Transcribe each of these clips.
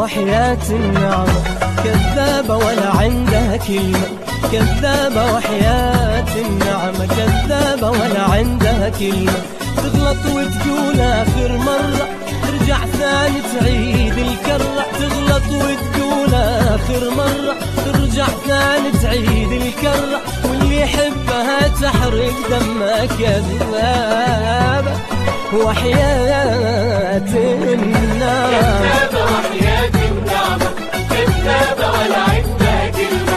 وحياة النعمة كذابة ولا عندها كلمة، كذابة وحياة النعمة كذابة ولا عندها كلمة. تغلط وتقول آخر مرة، ترجع ثاني تعيد الكرة. تغلط وتقول آخر مرة، ترجع ثاني تعيد الكرة. واللي يحبها تحرق دمها كذابة وحياة النعمة كذابة وحياة النعمة كذابة ولا عندها كلمة.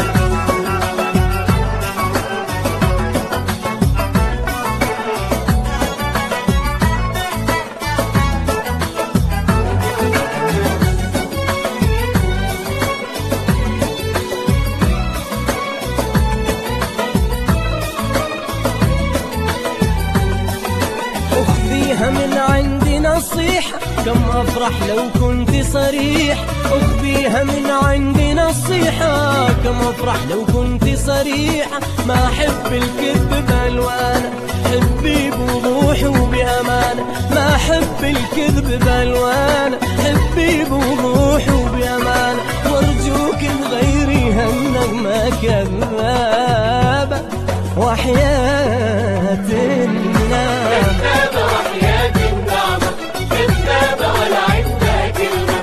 من عندي نصيحة، كم أفرح لو كنت صريح. أخذيها من عندي نصيحة، كم أفرح لو كنت صريحة. ما أحب الكذب بألوانه، حبي بوضوح وبأمانة. ما أحب الكذب بألوانه، حبي بوضوح وبأمانة. وارجوك تغيريها النغمة كذابة وحياة النعمة كذابة وحياة النعمة كذابة ولا عندها كلمة.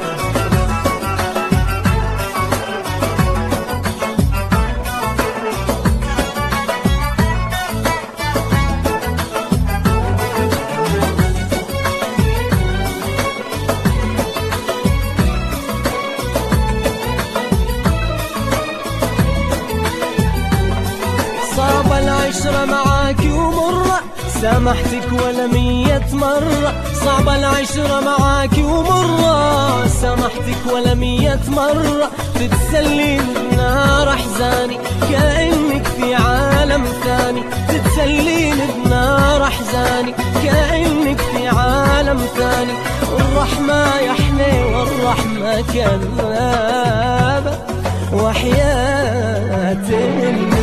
صعب العشرة معاك ومرة، سامحتك ولا 100 مرة. صعب العشرة معاك ومرة، سامحتك ولا 100 مرة. تتسلين بنار أحزاني كأنك في عالم ثاني. تتسلين بنار أحزاني كأنك في عالم ثاني. والرحمة يا حلي والرحمة كذابة وحياة